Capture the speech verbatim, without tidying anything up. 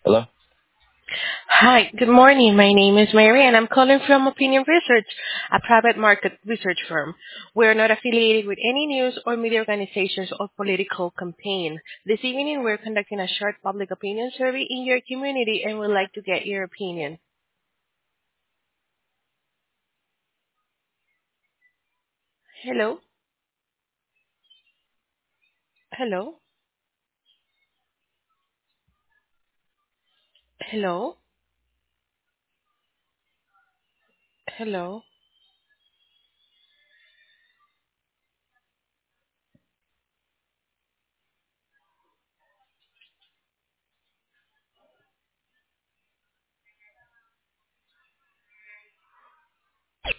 Hello? Hi, good morning. My name is Mary, and I'm calling from Opinion Research, a private market research firm. We're not affiliated with any news or media organizations or political campaign. This evening, we're conducting a short public opinion survey in your community and would like to get your opinion. Hello? Hello? Hello? Hello?